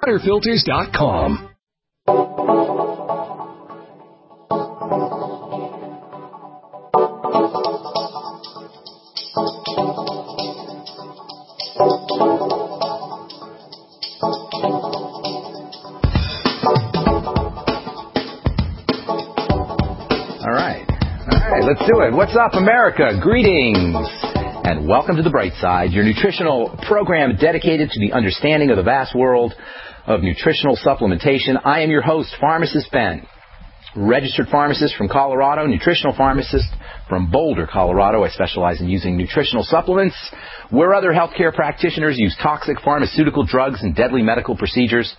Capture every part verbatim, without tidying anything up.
water filters dot com. Let's do it. What's up, America? Greetings, and welcome to The Bright Side, your nutritional program dedicated to the understanding of the vast world of nutritional supplementation. I am your host, Pharmacist Ben, registered pharmacist from Colorado, nutritional pharmacist from Boulder, Colorado. I specialize in using nutritional supplements where other healthcare practitioners use toxic pharmaceutical drugs and deadly medical procedures.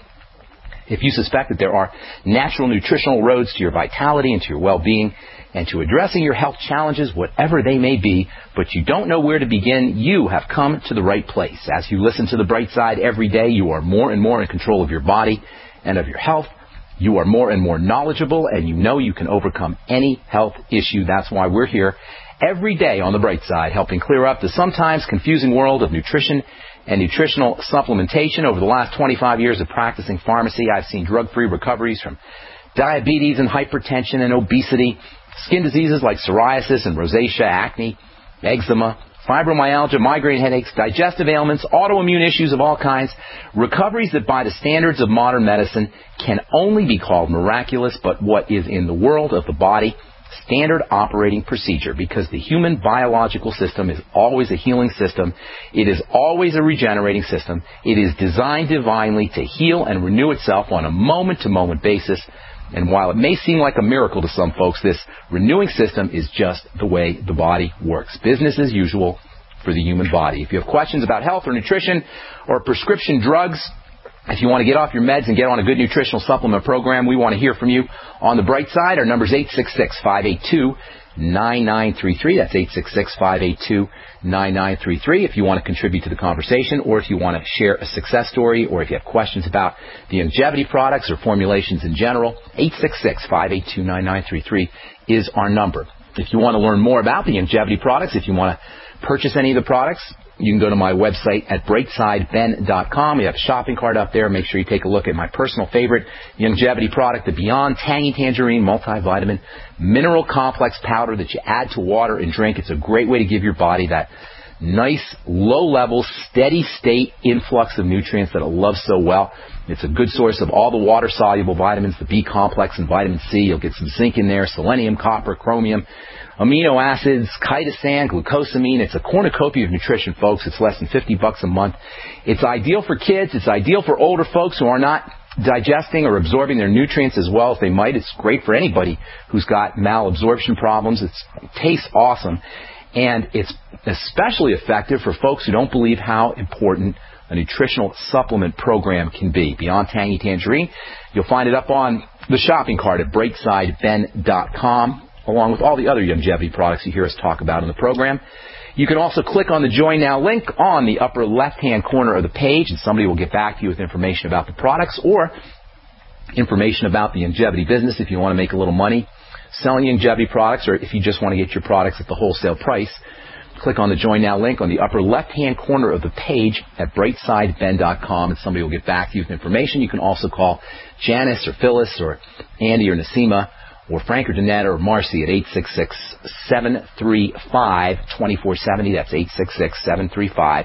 If you suspect that there are natural nutritional roads to your vitality and to your well-being and to addressing your health challenges, whatever they may be, but you don't know where to begin, you have come to the right place. As you listen to The Bright Side every day, you are more and more in control of your body and of your health. You are more and more knowledgeable, and you know you can overcome any health issue. That's why we're here every day on The Bright Side, helping clear up the sometimes confusing world of nutrition and nutritional supplementation. Over the last twenty-five years of practicing pharmacy, I've seen drug-free recoveries from diabetes and hypertension and obesity, skin diseases like psoriasis and rosacea, acne, eczema, fibromyalgia, migraine headaches, digestive ailments, autoimmune issues of all kinds, recoveries that by the standards of modern medicine can only be called miraculous, but what is in the world of the body standard operating procedure, because the human biological system is always a healing system. It is always a regenerating system. It is designed divinely to heal and renew itself on a moment-to-moment basis. And while it may seem like a miracle to some folks, this renewing system is just the way the body works. Business as usual for the human body. If you have questions about health or nutrition or prescription drugs, if you want to get off your meds and get on a good nutritional supplement program, we want to hear from you on The Bright Side. Our number is eight six six, five eight two, nine nine three three. That's eight six six, five eight two, nine nine three three. If you want to contribute to the conversation, or if you want to share a success story, or if you have questions about the longevity products or formulations in general, eight six six, five eight two, nine nine three three is our number. If you want to learn more about the longevity products, if you want to purchase any of the products, you can go to my website at bright side ben dot com. We have a shopping cart up there. Make sure you take a look at my personal favorite longevity product, the Beyond Tangy Tangerine Multivitamin Mineral Complex Powder that you add to water and drink. It's a great way to give your body that nice, low-level, steady-state influx of nutrients that it loves so well. It's a good source of all the water-soluble vitamins, the B complex and vitamin C. You'll get some zinc in there, selenium, copper, chromium, amino acids, chitosan, glucosamine. It's a cornucopia of nutrition, folks. It's less than fifty bucks a month. It's ideal for kids. It's ideal for older folks who are not digesting or absorbing their nutrients as well as they might. It's great for anybody who's got malabsorption problems. It's, it tastes awesome. And it's especially effective for folks who don't believe how important a nutritional supplement program can be. Beyond Tangy Tangerine. You'll find it up on the shopping cart at bright side ben dot com, along with all the other longevity products you hear us talk about in the program. You can also click on the Join Now link on the upper left-hand corner of the page, and somebody will get back to you with information about the products or information about the longevity business if you want to make a little money selling longevity products, or if you just want to get your products at the wholesale price. Click on the Join Now link on the upper left-hand corner of the page at bright side ben dot com, and somebody will get back to you with information. You can also call Janice or Phyllis or Andy or Nasima or Frank or Danette or Marcy at eight six six, seven three five, two four seven zero. That's eight six six, seven three five,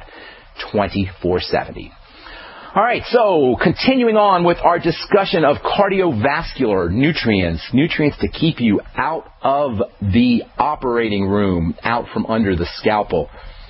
two four seven zero. All right, so continuing on with our discussion of cardiovascular nutrients, nutrients to keep you out of the operating room, out from under the scalpel.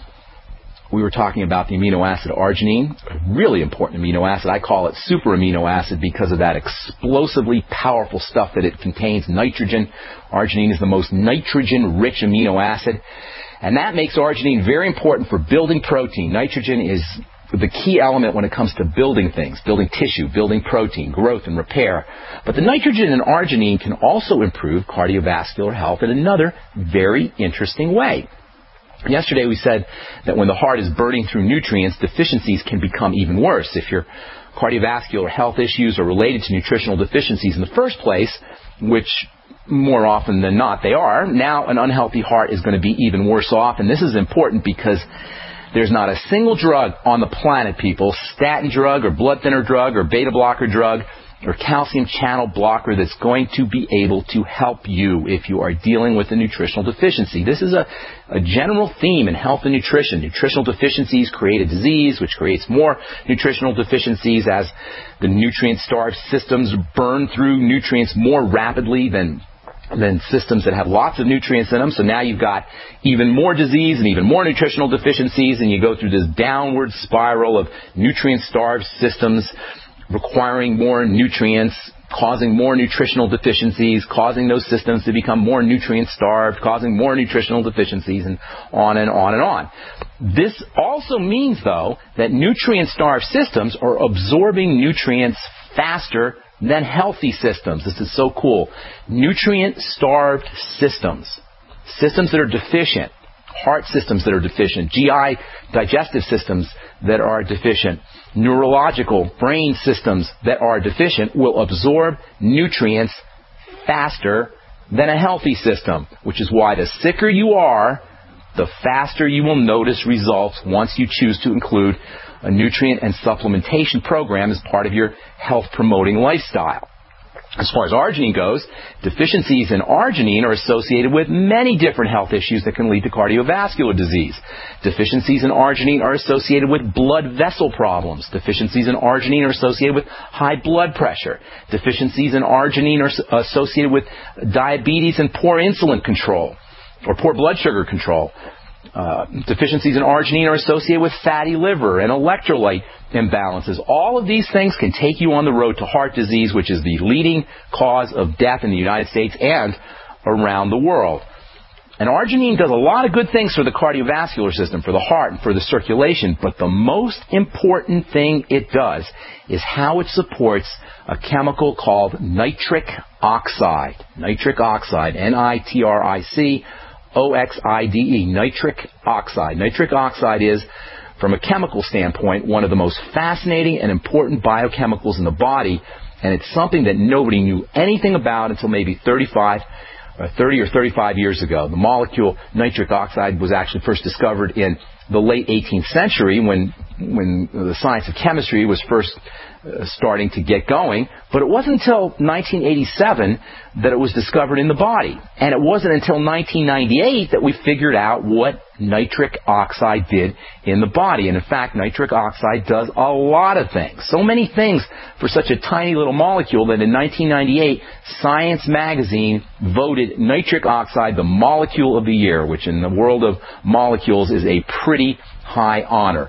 We were talking about the amino acid arginine, a really important amino acid. I call it super amino acid because of that explosively powerful stuff that it contains, nitrogen. Arginine is the most nitrogen-rich amino acid, and that makes arginine very important for building protein. Nitrogen is the key element when it comes to building things, building tissue, building protein, growth and repair. But the nitrogen in arginine can also improve cardiovascular health in another very interesting way. Yesterday we said that when the heart is burning through nutrients, deficiencies can become even worse. If your cardiovascular health issues are related to nutritional deficiencies in the first place, which more often than not they are, now an unhealthy heart is going to be even worse off. And this is important because There's not a single drug on the planet, people, statin drug or blood thinner drug or beta blocker drug or calcium channel blocker that's going to be able to help you if you are dealing with a nutritional deficiency. This is a, a general theme in health and nutrition. Nutritional deficiencies create a disease, which creates more nutritional deficiencies as the nutrient-starved systems burn through nutrients more rapidly than than systems that have lots of nutrients in them. So now you've got even more disease and even more nutritional deficiencies, and you go through this downward spiral of nutrient-starved systems requiring more nutrients, causing more nutritional deficiencies, causing those systems to become more nutrient-starved, causing more nutritional deficiencies, and on and on and on. This also means, though, that nutrient-starved systems are absorbing nutrients faster than healthy systems. This is so cool. Nutrient-starved systems, systems that are deficient, heart systems that are deficient, G I digestive systems that are deficient, neurological brain systems that are deficient will absorb nutrients faster than a healthy system, which is why the sicker you are, the faster you will notice results once you choose to include a nutrient and supplementation program as part of your health-promoting lifestyle. As far as arginine goes, deficiencies in arginine are associated with many different health issues that can lead to cardiovascular disease. Deficiencies in arginine are associated with blood vessel problems. Deficiencies in arginine are associated with high blood pressure. Deficiencies in arginine are associated with diabetes and poor insulin control, or poor blood sugar control. Uh, deficiencies in arginine are associated with fatty liver and electrolyte imbalances. All of these things can take you on the road to heart disease, which is the leading cause of death in the United States and around the world. And arginine does a lot of good things for the cardiovascular system, for the heart, and for the circulation, but the most important thing it does is how it supports a chemical called nitric oxide. Nitric oxide, N I T R I C O X I D E, nitric oxide. Nitric oxide is, from a chemical standpoint, one of the most fascinating and important biochemicals in the body, and it's something that nobody knew anything about until maybe thirty-five, or thirty or thirty-five years ago. The molecule nitric oxide was actually first discovered in the late eighteenth century when when the science of chemistry was first uh, starting to get going, but it wasn't until nineteen eighty-seven that it was discovered in the body. And it wasn't until nineteen ninety-eight that we figured out what nitric oxide did in the body. And in fact, nitric oxide does a lot of things. So many things for such a tiny little molecule that in nineteen ninety-eight, Science magazine voted nitric oxide the molecule of the year, which in the world of molecules is a pretty high honor.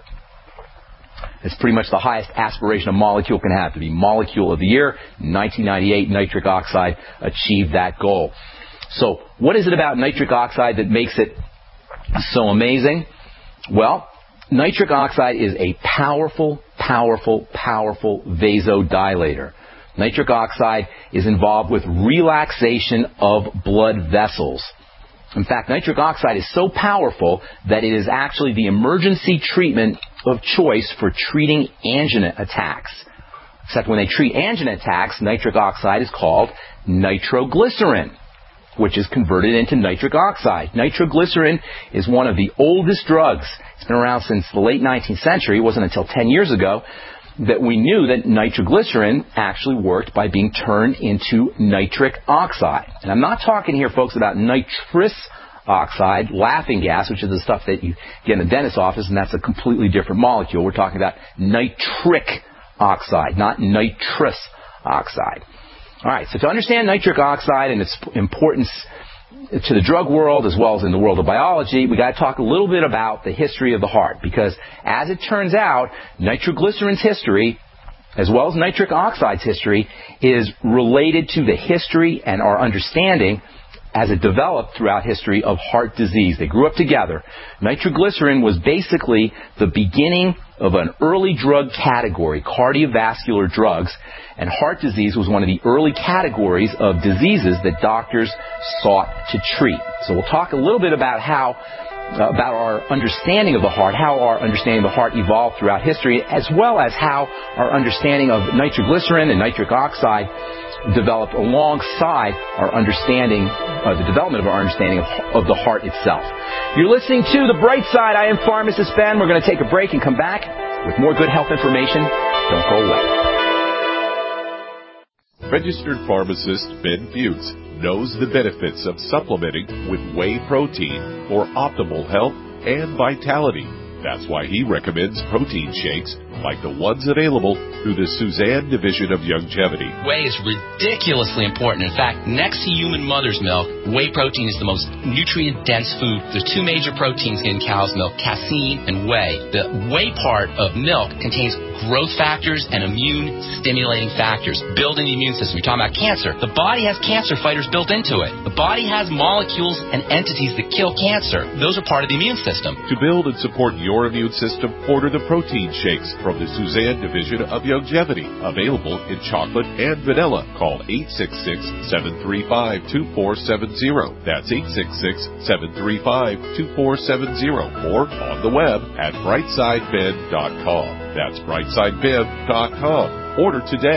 It's pretty much the highest aspiration a molecule can have, to be molecule of the year. In nineteen ninety-eight, nitric oxide achieved that goal. So what is it about nitric oxide that makes it so amazing? Well, nitric oxide is a powerful, powerful, powerful vasodilator. Nitric oxide is involved with relaxation of blood vessels. In fact, nitric oxide is so powerful that it is actually the emergency treatment of choice for treating angina attacks. Except when they treat angina attacks, nitric oxide is called nitroglycerin, which is converted into nitric oxide. Nitroglycerin is one of the oldest drugs. It's been around since the late nineteenth century. It wasn't until ten years ago that we knew that nitroglycerin actually worked by being turned into nitric oxide. And I'm not talking here, folks, about nitrous oxide, laughing gas, which is the stuff that you get in the dentist's office, and that's a completely different molecule. We're talking about nitric oxide, not nitrous oxide. All right, so to understand nitric oxide and its importance to the drug world as well as in the world of biology, we got to talk a little bit about the history of the heart, because as it turns out, nitroglycerin's history, as well as nitric oxide's history, is related to the history and our understanding as it developed throughout history of heart disease. They grew up together. Nitroglycerin was basically the beginning of an early drug category, cardiovascular drugs, and heart disease was one of the early categories of diseases that doctors sought to treat. So we'll talk a little bit about how, uh, about our understanding of the heart, how our understanding of the heart evolved throughout history, as well as how our understanding of nitroglycerin and nitric oxide developed alongside our understanding, uh, the development of our understanding of, of the heart itself. You're listening to The Bright Side. I am Pharmacist Ben. We're going to take a break and come back with more good health information. Don't go away. Registered pharmacist Ben Fuchs knows the benefits of supplementing with whey protein for optimal health and vitality. That's why he recommends protein shakes like the ones available through the Suzanne Division of Youngevity. Whey is ridiculously important. In fact, next to human mother's milk, whey protein is the most nutrient-dense food. There's two major proteins in cow's milk, casein and whey. The whey part of milk contains growth factors and immune-stimulating factors, building the immune system. You're talking about cancer. The body has cancer fighters built into it. The body has molecules and entities that kill cancer. Those are part of the immune system. To build and support your immune system, order the protein shakes from the Suzanne Division of Youngevity, available in chocolate and vanilla. Call eight six six, seven three five, two four seven zero. That's eight six six, seven three five, two four seven zero. Or on the web at brightside ben dot com. That's brightside ben dot com. Order today.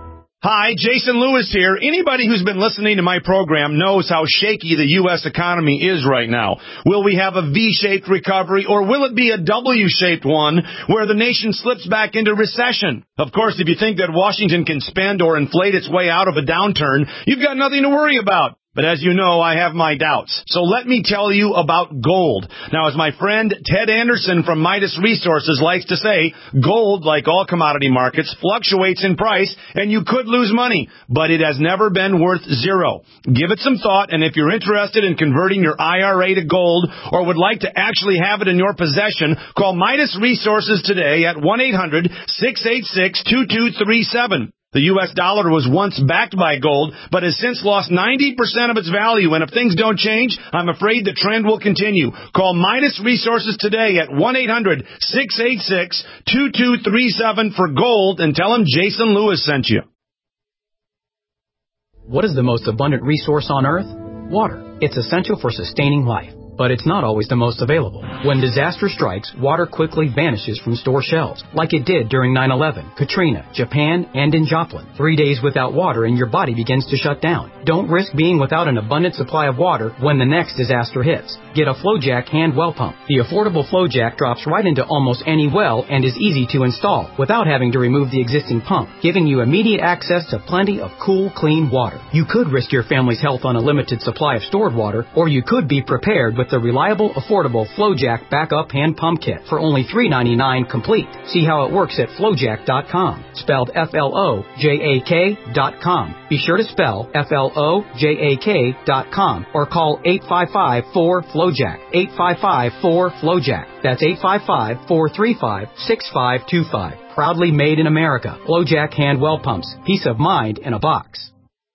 Hi, Jason Lewis here. Anybody who's been listening to my program knows how shaky the U S economy is right now. Will we have a V-shaped recovery, or will it be a W-shaped one where the nation slips back into recession? Of course, if you think that Washington can spend or inflate its way out of a downturn, you've got nothing to worry about. But as you know, I have my doubts. So let me tell you about gold. Now, as my friend Ted Anderson from Midas Resources likes to say, gold, like all commodity markets, fluctuates in price, and you could lose money, but it has never been worth zero. Give it some thought, and if you're interested in converting your I R A to gold or would like to actually have it in your possession, call Midas Resources today at one eight hundred, six eight six, two two three seven. The U S dollar was once backed by gold, but has since lost ninety percent of its value, and if things don't change, I'm afraid the trend will continue. Call Midas Resources today at one eight hundred, six eight six, two two three seven for gold and tell them Jason Lewis sent you. What is the most abundant resource on Earth? Water. It's essential for sustaining life, but it's not always the most available. When disaster strikes, water quickly vanishes from store shelves, like it did during nine eleven, Katrina, Japan, and in Joplin. Three days without water and your body begins to shut down. Don't risk being without an abundant supply of water when the next disaster hits. Get a FlowJack hand well pump. The affordable FlowJack drops right into almost any well and is easy to install without having to remove the existing pump, giving you immediate access to plenty of cool, clean water. You could risk your family's health on a limited supply of stored water, or you could be prepared with the reliable, affordable FlowJack backup hand pump kit for only three ninety-nine complete. See how it works at flowjack dot com, spelled F L O J A K dot com. Be sure to spell F L O J A K dot com or call eight five five, four, FlowJack, eight five five, four, FlowJack. That's eight five five, four three five, six five two five. Proudly made in America. FlowJack hand well pumps. Peace of mind in a box.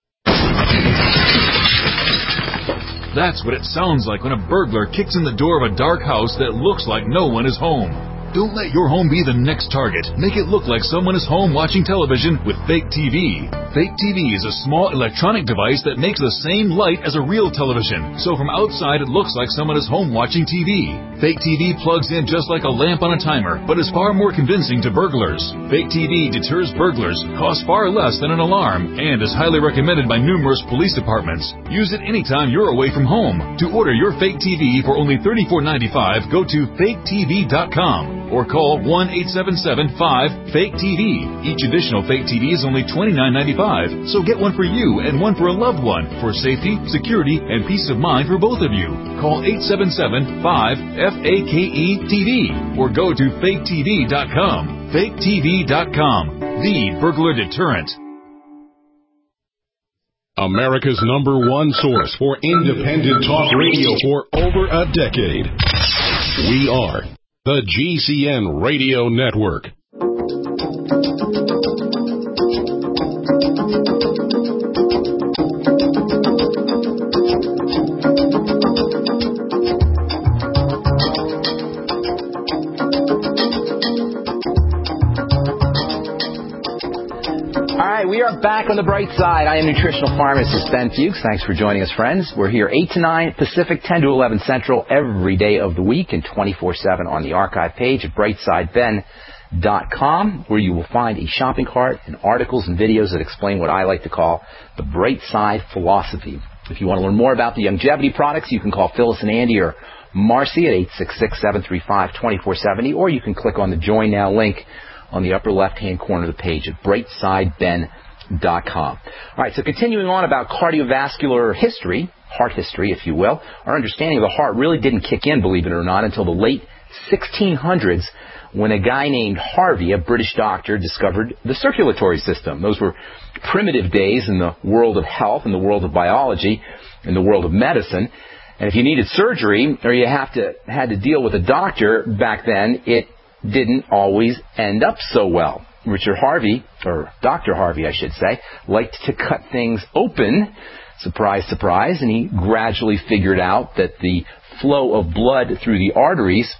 That's what it sounds like when a burglar kicks in the door of a dark house that looks like no one is home. Don't let your home be the next target. Make it look like someone is home watching television with Fake T V. Fake T V is a small electronic device that makes the same light as a real television. So from outside, it looks like someone is home watching T V. Fake T V plugs in just like a lamp on a timer, but is far more convincing to burglars. Fake T V deters burglars, costs far less than an alarm, and is highly recommended by numerous police departments. Use it anytime you're away from home. To order your Fake T V for only thirty-four ninety-five, go to fake T V dot com. Or call one eight seven seven, five, fake T V. Each additional Fake T V is only twenty-nine ninety-five, so get one for you and one for a loved one for safety, security, and peace of mind for both of you. Call eight seven seven, five, F A K E T V or go to fake T V dot com. fake T V dot com, the burglar deterrent. America's number one source for independent talk radio for over a decade. We are the G C N Radio Network. All right, we are back on the bright side. I am nutritional pharmacist Ben Fuchs. Thanks for joining us, friends. We're here eight to nine Pacific, ten to eleven Central every day of the week and twenty-four seven on the archive page at brightside ben dot com, where you will find a shopping cart and articles and videos that explain what I like to call the bright side philosophy. If you want to learn more about the Youngevity products, you can call Phyllis and Andy or Marcy at eight six six, seven three five, two four seven zero, or you can click on the Join Now link on the upper left-hand corner of the page at bright side ben dot com. All right, so continuing on about cardiovascular history, heart history, if you will, our understanding of the heart really didn't kick in, believe it or not, until the late sixteen hundreds, when a guy named Harvey, a British doctor, discovered the circulatory system. Those were primitive days in the world of health, in the world of biology, in the world of medicine. And if you needed surgery or you have to had to deal with a doctor back then, it didn't always end up so well. Richard Harvey, or Doctor Harvey, I should say, liked to cut things open, surprise, surprise, and he gradually figured out that the flow of blood through the arteries,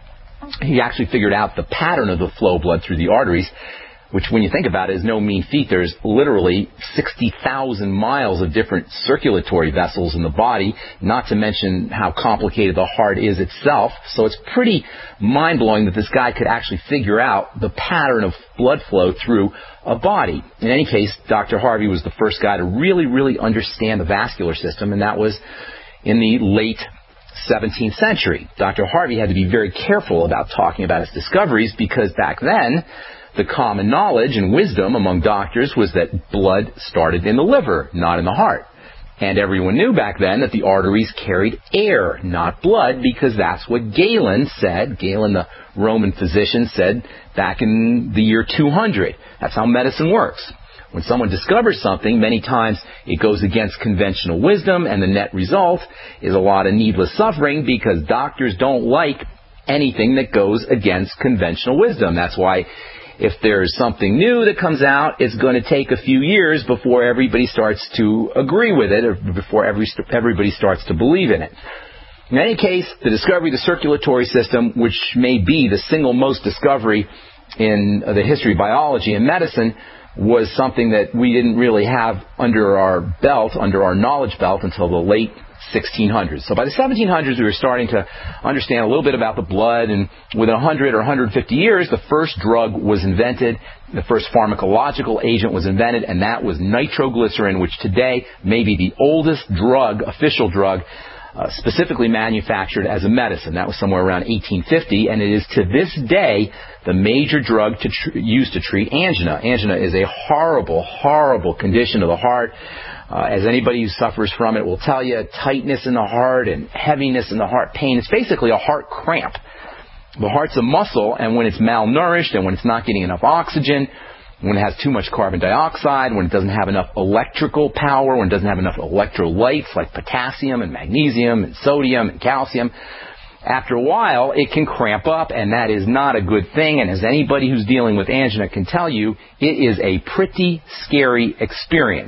he actually figured out the pattern of the flow of blood through the arteries, which when you think about it is no mean feat. There's literally sixty thousand miles of different circulatory vessels in the body, not to mention how complicated the heart is itself. So it's pretty mind-blowing that this guy could actually figure out the pattern of blood flow through a body. In any case, Doctor Harvey was the first guy to really, really understand the vascular system, and that was in the late seventeenth century. Doctor Harvey had to be very careful about talking about his discoveries because back then, the common knowledge and wisdom among doctors was that blood started in the liver, not in the heart. And everyone knew back then that the arteries carried air, not blood, because that's what Galen said. Galen, the Roman physician, said back in the year two hundred. That's how medicine works. When someone discovers something, many times it goes against conventional wisdom, and the net result is a lot of needless suffering because doctors don't like anything that goes against conventional wisdom. That's why if there's something new that comes out, it's going to take a few years before everybody starts to agree with it, or before every, everybody starts to believe in it. In any case, the discovery of the circulatory system, which may be the single most discovery in the history of biology and medicine, was something that we didn't really have under our belt, under our knowledge belt, until the late sixteen hundreds. So by the seventeen hundreds, we were starting to understand a little bit about the blood, and within one hundred or one hundred fifty years, the first drug was invented, the first pharmacological agent was invented, and that was nitroglycerin, which today may be the oldest drug, official drug, uh, specifically manufactured as a medicine. That was somewhere around eighteen fifty, and it is to this day the major drug to tr- used to treat angina. Angina is a horrible, horrible condition of the heart. Uh, as anybody who suffers from it will tell you, tightness in the heart and heaviness in the heart, pain. It's basically a heart cramp. The heart's a muscle, and when it's malnourished and when it's not getting enough oxygen, when it has too much carbon dioxide, when it doesn't have enough electrical power, when it doesn't have enough electrolytes like potassium and magnesium and sodium and calcium, after a while it can cramp up, and that is not a good thing. And as anybody who's dealing with angina can tell you, it is a pretty scary experience.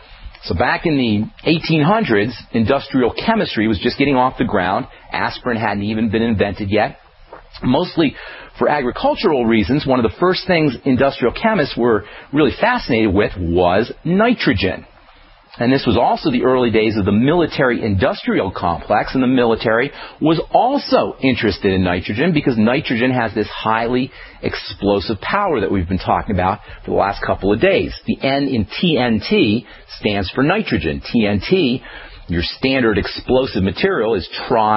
So back in the eighteen hundreds, industrial chemistry was just getting off the ground. Aspirin hadn't even been invented yet. Mostly for agricultural reasons, one of the first things industrial chemists were really fascinated with was nitrogen. And this was also the early days of the military-industrial complex, and the military was also interested in nitrogen because nitrogen has this highly explosive power that we've been talking about for the last couple of days. The N in T N T stands for nitrogen. T N T, your standard explosive material, is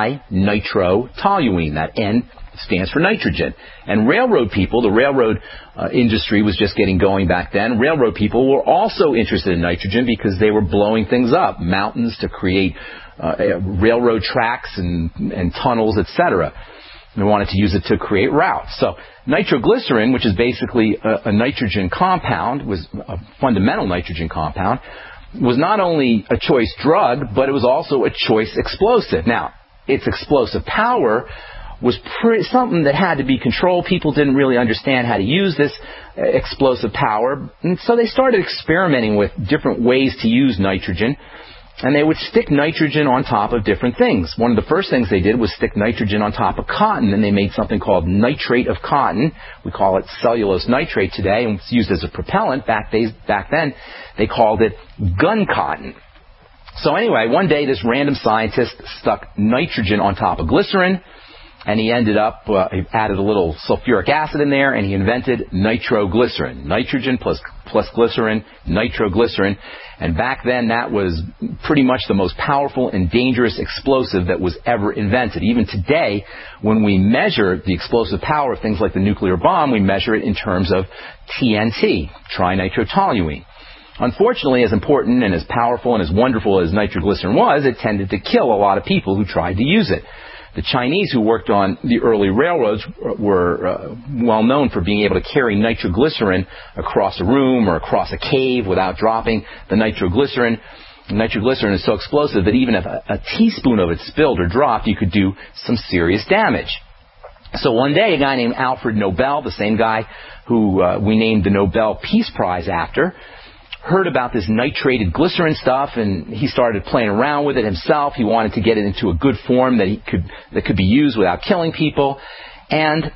trinitrotoluene. That N stands for nitrogen. And railroad people, the railroad uh, industry was just getting going back then. Railroad people were also interested in nitrogen because they were blowing things up, mountains to create uh, railroad tracks and, and tunnels, et cetera. They wanted to use it to create routes. So nitroglycerin, which is basically a, a nitrogen compound, was a fundamental nitrogen compound, was not only a choice drug, but it was also a choice explosive. Now, its explosive power was pre- something that had to be controlled. People didn't really understand how to use this uh, explosive power, and so they started experimenting with different ways to use nitrogen, and they would stick nitrogen on top of different things. One of the first things they did was stick nitrogen on top of cotton, and they made something called nitrate of cotton. We call it cellulose nitrate today, and it's used as a propellant. Back days, back then, they called it gun cotton. So anyway, one day this random scientist stuck nitrogen on top of glycerin, and he ended up, uh, he added a little sulfuric acid in there, and he invented nitroglycerin. Nitrogen plus, plus glycerin, nitroglycerin. And back then, that was pretty much the most powerful and dangerous explosive that was ever invented. Even today, when we measure the explosive power of things like the nuclear bomb, we measure it in terms of T N T, trinitrotoluene. Unfortunately, as important and as powerful and as wonderful as nitroglycerin was, it tended to kill a lot of people who tried to use it. The Chinese who worked on the early railroads were uh, well known for being able to carry nitroglycerin across a room or across a cave without dropping the nitroglycerin. Nitroglycerin is so explosive that even if a, a teaspoon of it spilled or dropped, you could do some serious damage. So one day, a guy named Alfred Nobel, the same guy who uh, we named the Nobel Peace Prize after, heard about this nitrated glycerin stuff, and he started playing around with it himself. He wanted to get it into a good form that he could that could be used without killing people. And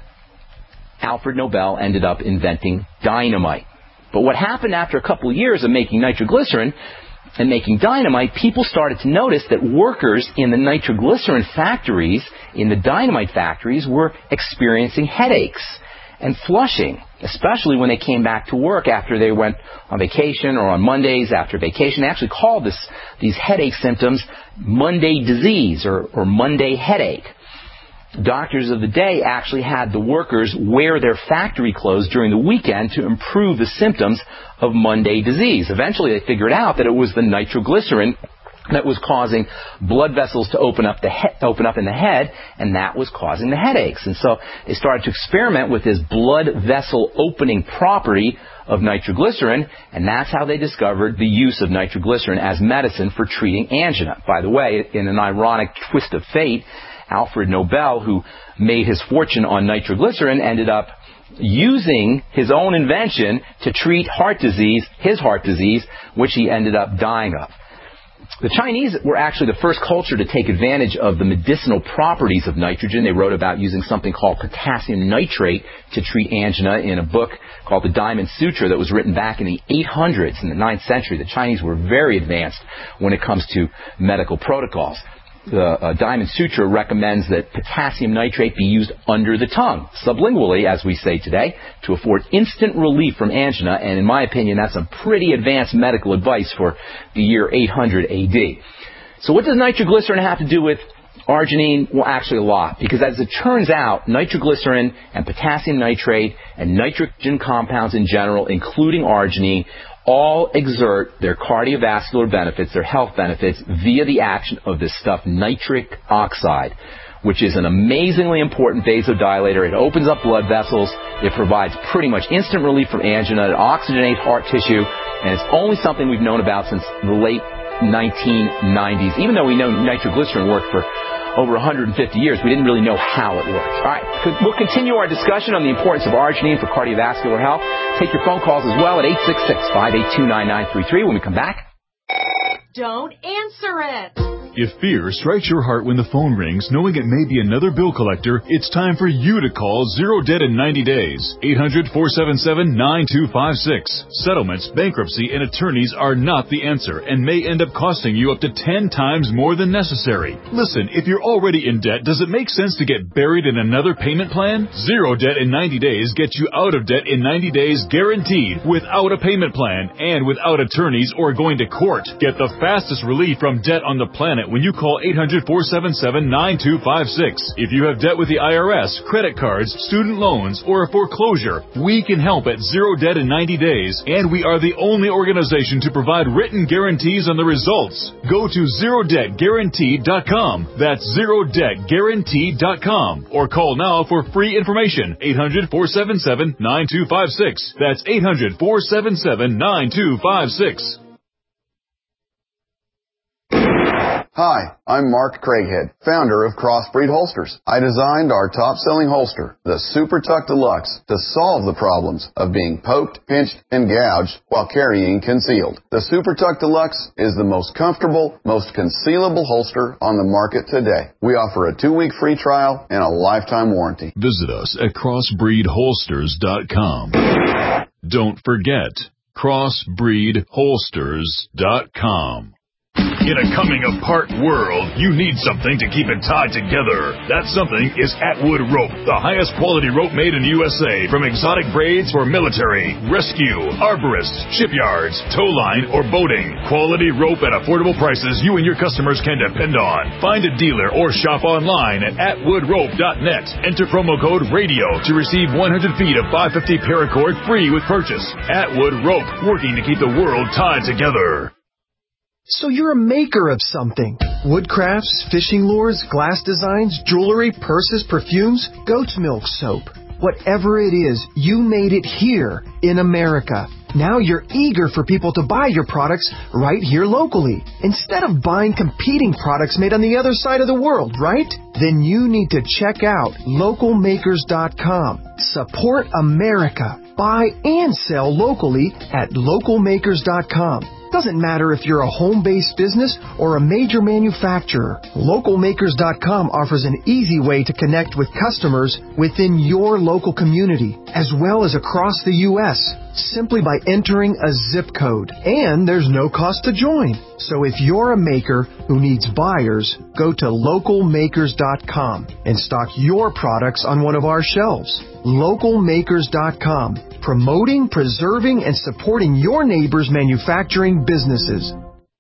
Alfred Nobel ended up inventing dynamite. But what happened after a couple of years of making nitroglycerin and making dynamite, people started to notice that workers in the nitroglycerin factories, in the dynamite factories, were experiencing headaches and flushing, especially when they came back to work after they went on vacation or on Mondays after vacation. They actually called this, these headache symptoms Monday disease or, or Monday headache. Doctors of the day actually had the workers wear their factory clothes during the weekend to improve the symptoms of Monday disease. Eventually they figured out that it was the nitroglycerin that was causing blood vessels to open up the he- open up in the head, and that was causing the headaches. And so they started to experiment with this blood vessel opening property of nitroglycerin, and that's how they discovered the use of nitroglycerin as medicine for treating angina. By the way, in an ironic twist of fate, Alfred Nobel, who made his fortune on nitroglycerin, ended up using his own invention to treat heart disease, his heart disease, which he ended up dying of. The Chinese were actually the first culture to take advantage of the medicinal properties of nitrogen. They wrote about using something called potassium nitrate to treat angina in a book called the Diamond Sutra that was written back in the eight hundreds, in the ninth century. The Chinese were very advanced when it comes to medical protocols. The uh, Diamond Sutra recommends that potassium nitrate be used under the tongue, sublingually, as we say today, to afford instant relief from angina, and in my opinion, that's some pretty advanced medical advice for the year eight hundred A D. So what does nitroglycerin have to do with arginine? Well, actually a lot, because as it turns out, nitroglycerin and potassium nitrate and nitrogen compounds in general, including arginine, all exert their cardiovascular benefits, their health benefits, via the action of this stuff, nitric oxide, which is an amazingly important vasodilator. It opens up blood vessels. It provides pretty much instant relief from angina. It oxygenates heart tissue. And it's only something we've known about since the late nineteen nineties. Even though we know nitroglycerin worked for over one hundred fifty years, we didn't really know how it worked. All right, we'll continue our discussion on the importance of arginine for cardiovascular health. Take your phone calls as well at eight six six, five eight two, nine nine three three when we come back. Don't answer it. If fear strikes your heart when the phone rings, knowing it may be another bill collector, it's time for you to call Zero Debt in ninety days. eight hundred, four seven seven, nine two five six. Settlements, bankruptcy, and attorneys are not the answer and may end up costing you up to ten times more than necessary. Listen, if you're already in debt, does it make sense to get buried in another payment plan? Zero Debt in ninety days gets you out of debt in ninety days guaranteed, without a payment plan and without attorneys or going to court. Get the fastest relief from debt on the planet when you call eight hundred, four seven seven, nine two five six. If you have debt with the I R S, credit cards, student loans, or a foreclosure, we can help at Zero Debt in ninety days, and we are the only organization to provide written guarantees on the results. Go to zero debt guaranteed dot com. That's zero debt guaranteed dot com. Or call now for free information. eight hundred, four seven seven, nine two five six. That's eight hundred, four seven seven, nine two five six. Hi, I'm Mark Craighead, founder of Crossbreed Holsters. I designed our top-selling holster, the Super Tuck Deluxe, to solve the problems of being poked, pinched, and gouged while carrying concealed. The Super Tuck Deluxe is the most comfortable, most concealable holster on the market today. We offer a two-week free trial and a lifetime warranty. Visit us at crossbreed holsters dot com. Don't forget, crossbreed holsters dot com. In a coming-apart world, you need something to keep it tied together. That something is Atwood Rope, the highest quality rope made in the U S A, from exotic braids for military, rescue, arborists, shipyards, tow line, or boating. Quality rope at affordable prices you and your customers can depend on. Find a dealer or shop online at atwood rope dot net. Enter promo code RADIO to receive one hundred feet of five fifty paracord free with purchase. Atwood Rope, working to keep the world tied together. So you're a maker of something. Wood crafts, fishing lures, glass designs, jewelry, purses, perfumes, goat's milk soap. Whatever it is, you made it here in America. Now you're eager for people to buy your products right here locally, instead of buying competing products made on the other side of the world, right? Then you need to check out local makers dot com. Support America. Buy and sell locally at local makers dot com. Doesn't matter if you're a home-based business or a major manufacturer. local makers dot com offers an easy way to connect with customers within your local community, as well as across the U S, simply by entering a zip code. And there's no cost to join. So if you're a maker who needs buyers, go to local makers dot com and stock your products on one of our shelves. local makers dot com, promoting, preserving, and supporting your neighbors' manufacturing businesses.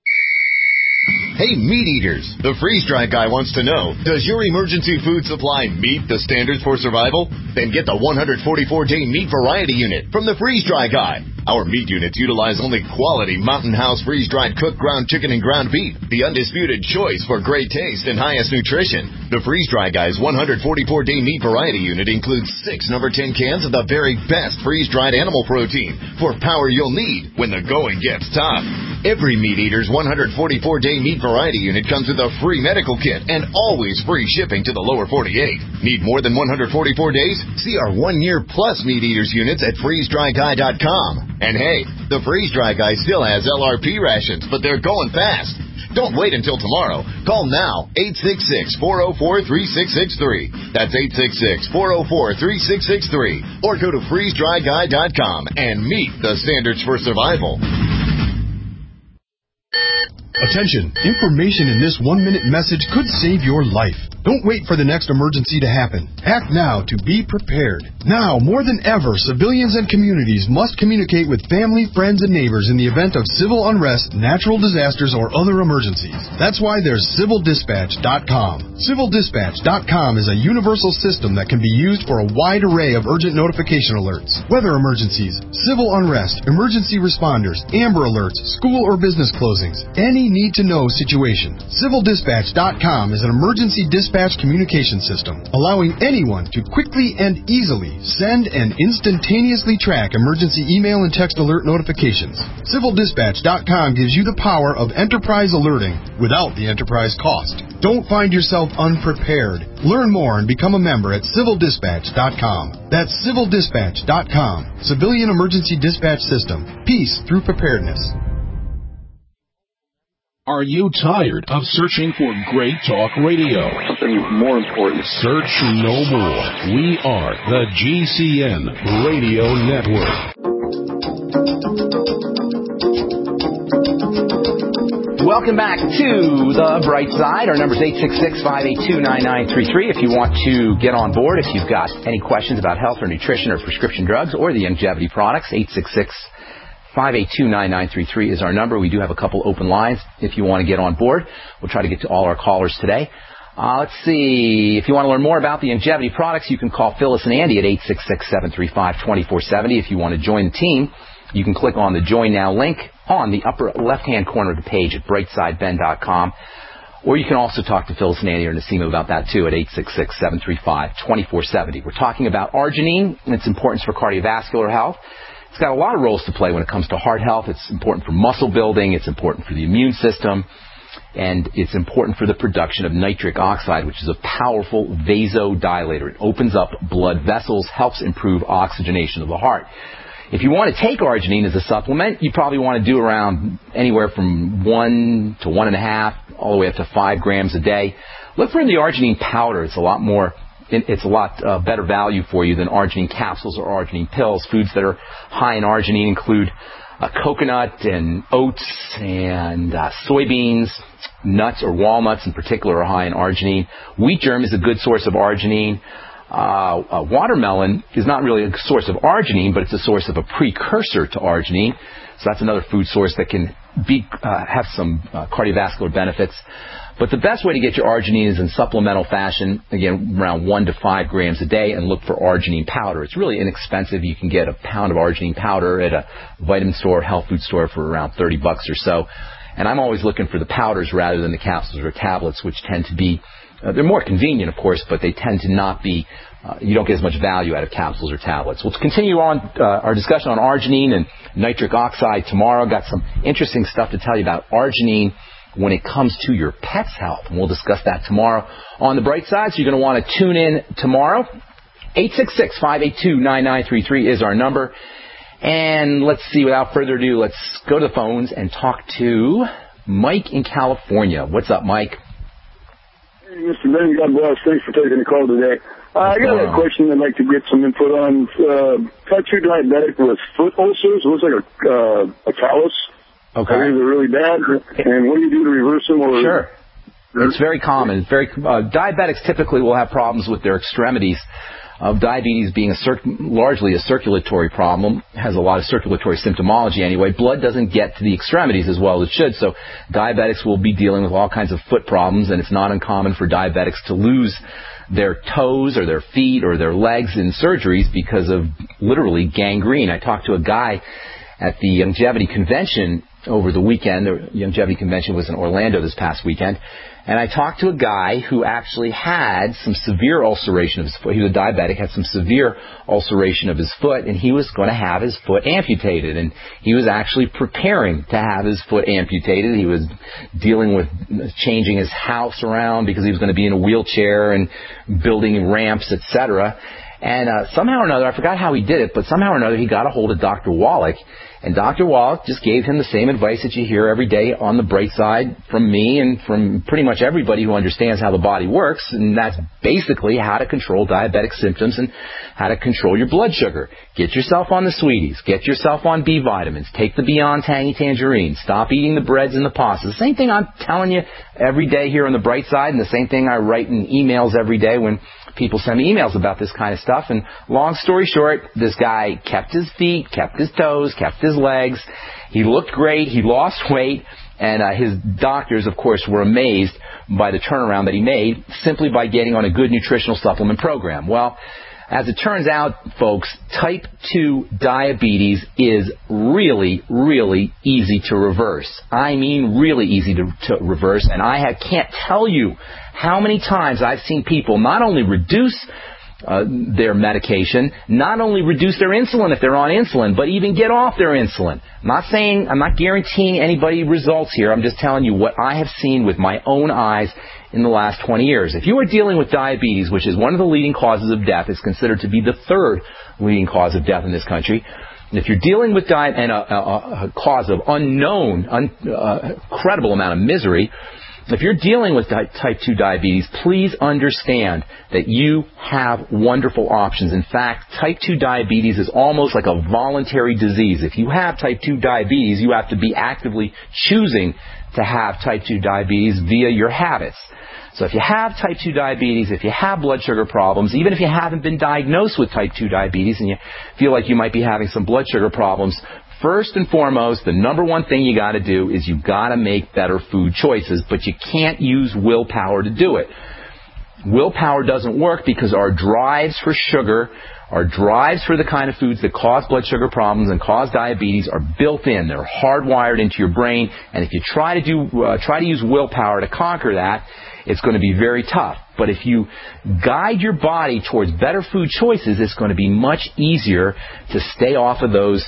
Hey, meat eaters, the freeze-dry guy wants to know, does your emergency food supply meet the standards for survival? Then get the one hundred forty-four day meat variety unit from the freeze-dry guy. Our meat units utilize only quality Mountain House freeze-dried cooked ground chicken and ground beef, the undisputed choice for great taste and highest nutrition. The freeze-dry guy's one hundred forty-four day meat variety unit includes six number ten cans of the very best freeze-dried animal protein for power you'll need when the going gets tough. Every meat eater's one hundred forty-four day meat variety unit comes with a free medical kit and always free shipping to the lower forty-eight. Need more than one hundred forty-four days? See our one-year plus meat eaters units at freeze dry guy dot com. And hey, the freeze-dry guy still has L R P rations, but they're going fast. Don't wait until tomorrow. Call now, eight six six, four oh four, three six six three. That's eight six six, four oh four, three six six three. Or go to freeze dry guy dot com and meet the standards for survival. Attention! Information in this one-minute message could save your life. Don't wait for the next emergency to happen. Act now to be prepared. Now, more than ever, civilians and communities must communicate with family, friends, and neighbors in the event of civil unrest, natural disasters, or other emergencies. That's why there's civil dispatch dot com. civil dispatch dot com is a universal system that can be used for a wide array of urgent notification alerts. Weather emergencies, civil unrest, emergency responders, Amber Alerts, school or business closings, any need-to-know situation. civil dispatch dot com is an emergency dispatch communication system, allowing anyone to quickly and easily send and instantaneously track emergency email and text alert notifications. civil dispatch dot com gives you the power of enterprise alerting without the enterprise cost. Don't find yourself unprepared. Learn more and become a member at civil dispatch dot com. That's civil dispatch dot com. Civilian Emergency Dispatch System. Peace through preparedness. Are you tired of searching for great talk radio? Something more important. Search no more. We are the G C N Radio Network. Welcome back to The Bright Side. Our number is eight six six, five eight two, nine nine three three. If you want to get on board, if you've got any questions about health or nutrition or prescription drugs or the longevity products, eight six six, five eight two, nine nine three three is our number. We do have a couple open lines if you want to get on board. We'll try to get to all our callers today. Uh, let's see. If you want to learn more about the longevity products, you can call Phyllis and Andy at eight six six, seven three five, two four seven zero. If you want to join the team, you can click on the Join Now link on the upper left-hand corner of the page at brightside ben dot com. Or you can also talk to Phyllis and Andy or Nasima about that, too, at eight six six, seven three five, two four seven zero. We're talking about arginine and its importance for cardiovascular health. It's got a lot of roles to play when it comes to heart health. It's important for muscle building. It's important for the immune system. And it's important for the production of nitric oxide, which is a powerful vasodilator. It opens up blood vessels, helps improve oxygenation of the heart. If you want to take arginine as a supplement, you probably want to do around anywhere from one to one and a half, all the way up to five grams a day. Look for the arginine powder. It's a lot more, it's a lot uh, better value for you than arginine capsules or arginine pills. Foods that are high in arginine include uh, coconut and oats and uh, soybeans, nuts or walnuts in particular are high in arginine. Wheat germ is a good source of arginine. Uh, uh, watermelon is not really a source of arginine, but it's a source of a precursor to arginine. So that's another food source that can be uh, have some uh, cardiovascular benefits. But the best way to get your arginine is in supplemental fashion, again, around one to five grams a day, and look for arginine powder. It's really inexpensive. You can get a pound of arginine powder at a vitamin store, health food store for around thirty bucks or so. And I'm always looking for the powders rather than the capsules or tablets, which tend to be, uh, they're more convenient, of course, but they tend to not be, uh, you don't get as much value out of capsules or tablets. We'll continue on uh, our discussion on arginine and nitric oxide tomorrow. Got some interesting stuff to tell you about arginine when it comes to your pet's health. And we'll discuss that tomorrow on The Bright Side. So you're going to want to tune in tomorrow. eight six six, five eight two, nine nine three three is our number. And let's see, without further ado, let's go to the phones and talk to Mike in California. What's up, Mike? Hey, Mister Ben, God bless. Thanks for taking the call today. Uh, I got a question I'd like to get some input on. Uh, type two diabetic with foot ulcers. It looks like a, uh, a callus. Okay. Are they really bad? And what do you do to reverse them? Or sure. It's very common. It's very uh, diabetics typically will have problems with their extremities. Of diabetes being a cir- largely a circulatory problem, has a lot of circulatory symptomology anyway. Blood doesn't get to the extremities as well as it should, so diabetics will be dealing with all kinds of foot problems, and it's not uncommon for diabetics to lose their toes or their feet or their legs in surgeries because of literally gangrene. I talked to a guy at the Longevity Convention over the weekend. The Longevity Convention was in Orlando this past weekend. And I talked to a guy who actually had some severe ulceration of his foot. He was a diabetic, had some severe ulceration of his foot, and he was going to have his foot amputated. And he was actually preparing to have his foot amputated. He was dealing with changing his house around because he was going to be in a wheelchair and building ramps, et cetera. And uh, somehow or another, I forgot how he did it, but somehow or another he got a hold of Doctor Wallach. And Doctor Wallach just gave him the same advice that you hear every day on The Bright Side from me and from pretty much everybody who understands how the body works. And that's basically how to control diabetic symptoms and how to control your blood sugar. Get yourself on the sweeties. Get yourself on B vitamins. Take the Beyond Tangy Tangerine. Stop eating the breads and the pastas. The same thing I'm telling you every day here on The Bright Side, and the same thing I write in emails every day when people send me emails about this kind of stuff. And long story short, this guy kept his feet, kept his toes, kept his legs. He looked great. He lost weight. And uh, his doctors, of course, were amazed by the turnaround that he made simply by getting on a good nutritional supplement program. Well, as it turns out, folks, type two diabetes is really, really easy to reverse. I mean really easy to, to reverse. And I have, can't tell you how many times I've seen people not only reduce uh, their medication, not only reduce their insulin if they're on insulin, but even get off their insulin. I'm not saying, I'm not guaranteeing anybody results here. I'm just telling you what I have seen with my own eyes in the last twenty years. If you are dealing with diabetes, which is one of the leading causes of death, it's considered to be the third leading cause of death in this country. And if you're dealing with di- and a, a, a cause of unknown, un, uh, incredible amount of misery, if you're dealing with di- type two diabetes, please understand that you have wonderful options. In fact, type two diabetes is almost like a voluntary disease. If you have type two diabetes, you have to be actively choosing to have type two diabetes via your habits. So if you have type two diabetes, if you have blood sugar problems, even if you haven't been diagnosed with type two diabetes and you feel like you might be having some blood sugar problems, first and foremost, the number one thing you got to do is you got to make better food choices, but you can't use willpower to do it. Willpower doesn't work because our drives for sugar, our drives for the kind of foods that cause blood sugar problems and cause diabetes are built in. They're hardwired into your brain, and if you try to do uh, try to use willpower to conquer that, it's going to be very tough. But if you guide your body towards better food choices, it's going to be much easier to stay off of those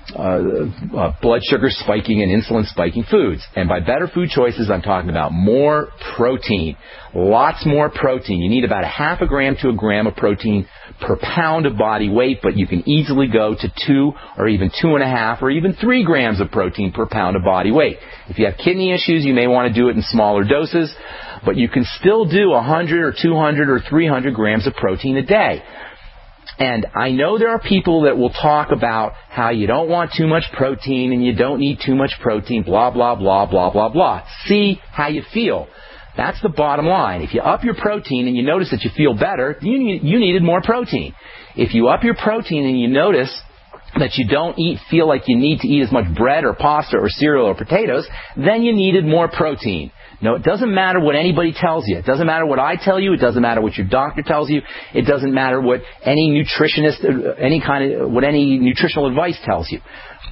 Uh, uh, blood sugar spiking and insulin spiking foods. And by better food choices, I'm talking about more protein. Lots more protein. You need about a half a gram to a gram of protein per pound of body weight, but you can easily go to two or even two and a half or even three grams of protein per pound of body weight. If you have kidney issues, you may want to do it in smaller doses, but you can still do one hundred or two hundred or three hundred grams of protein a day. And I know there are people that will talk about how you don't want too much protein and you don't need too much protein, blah, blah, blah, blah, blah, blah. See how you feel. That's the bottom line. If you up your protein and you notice that you feel better, you, need, you needed more protein. If you up your protein and you notice that you don't eat, feel like you need to eat as much bread or pasta or cereal or potatoes, then you needed more protein. No, it doesn't matter what anybody tells you. It doesn't matter what I tell you. It doesn't matter what your doctor tells you. It doesn't matter what any nutritionist, any kind of, what any nutritional advice tells you.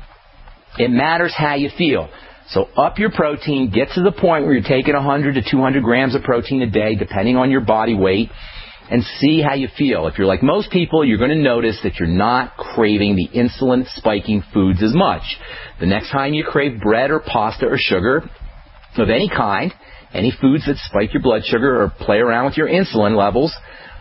It matters how you feel. So up your protein, get to the point where you're taking one hundred to two hundred grams of protein a day, depending on your body weight, and see how you feel. If you're like most people, you're going to notice that you're not craving the insulin-spiking foods as much. The next time you crave bread or pasta or sugar of any kind, any foods that spike your blood sugar or play around with your insulin levels,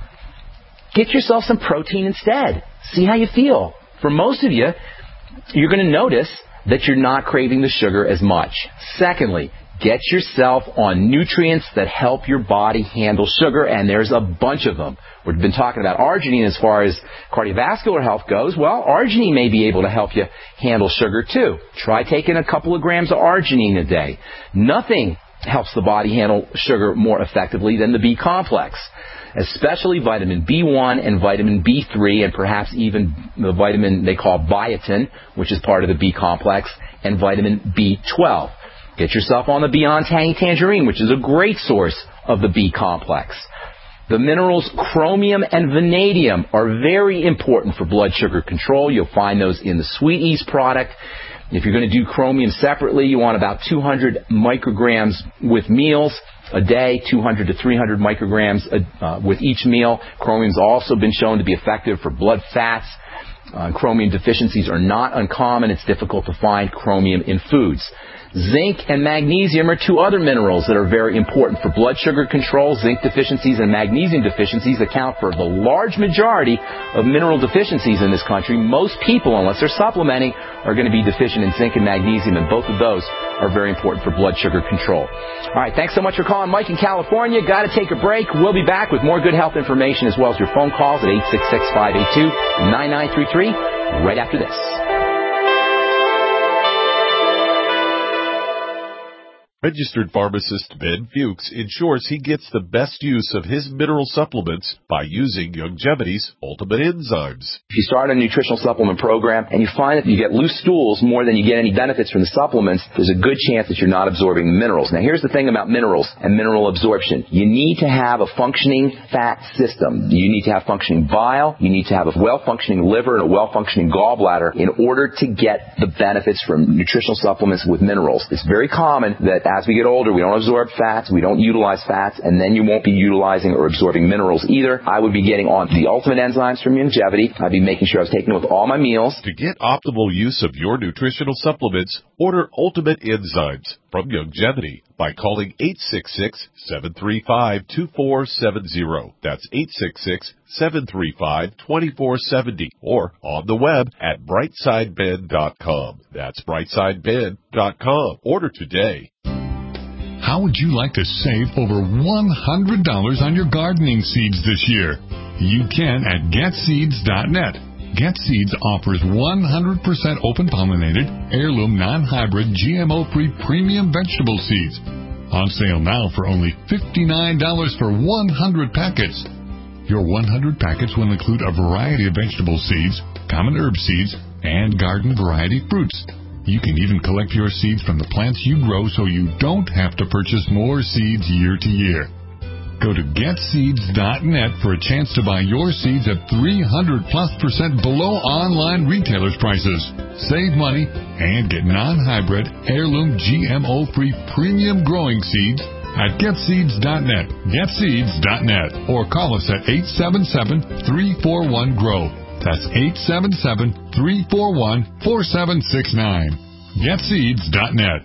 get yourself some protein instead. See how you feel. For most of you, you're going to notice that you're not craving the sugar as much. Secondly, get yourself on nutrients that help your body handle sugar, and there's a bunch of them. We've been talking about arginine as far as cardiovascular health goes. Well, arginine may be able to help you handle sugar too. Try taking a couple of grams of arginine a day. Nothing helps the body handle sugar more effectively than the B complex, especially vitamin B one and vitamin B three, and perhaps even the vitamin they call biotin, which is part of the B complex, and vitamin B twelve. Get yourself on the Beyond Tangy Tangerine, which is a great source of the B complex. The minerals chromium and vanadium are very important for blood sugar control. You'll find those in the Sweet Ease product. If you're going to do chromium separately, you want about two hundred micrograms with meals a day, two hundred to three hundred micrograms uh, with each meal. Chromium's also been shown to be effective for blood fats. Uh, chromium deficiencies are not uncommon. It's difficult to find chromium in foods. Zinc and magnesium are two other minerals that are very important for blood sugar control. Zinc deficiencies and magnesium deficiencies account for the large majority of mineral deficiencies in this country. Most people, unless they're supplementing, are going to be deficient in zinc and magnesium, and both of those are very important for blood sugar control. All right, thanks so much for calling. Mike in California. Got to take a break. We'll be back with more good health information as well as your phone calls at eight six six, five eight two, nine nine three three right after this. Registered pharmacist Ben Fuchs ensures he gets the best use of his mineral supplements by using Youngevity's Ultimate Enzymes. If you start a nutritional supplement program and you find that you get loose stools more than you get any benefits from the supplements, there's a good chance that you're not absorbing the minerals. Now, here's the thing about minerals and mineral absorption. You need to have a functioning fat system. You need to have functioning bile. You need to have a well-functioning liver and a well-functioning gallbladder in order to get the benefits from nutritional supplements with minerals. It's very common that as we get older, we don't absorb fats, we don't utilize fats, and then you won't be utilizing or absorbing minerals either. I would be getting on the Ultimate Enzymes from Youngevity. I'd be making sure I was taking it with all my meals. To get optimal use of your nutritional supplements, order Ultimate Enzymes from Youngevity by calling eight six six, seven three five, two four seven zero. That's eight six six, seven three five, two four seven zero, or on the web at brightside ben dot com. That's brightside ben dot com. Order today. How would you like to save over one hundred dollars on your gardening seeds this year? You can at get seeds dot net. GetSeeds offers one hundred percent open-pollinated, heirloom, non-hybrid, G M O-free premium vegetable seeds. On sale now for only fifty-nine dollars for one hundred packets. Your one hundred packets will include a variety of vegetable seeds, common herb seeds, and garden variety fruits. You can even collect your seeds from the plants you grow so you don't have to purchase more seeds year to year. Go to get seeds dot net for a chance to buy your seeds at three hundred plus percent below online retailers' prices. Save money and get non-hybrid, heirloom, G M O-free premium growing seeds at get seeds dot net, get seeds dot net, or call us at eight seven seven, three four one, G R O W. That's eight seven seven, three four one, four seven six nine. get seeds dot net.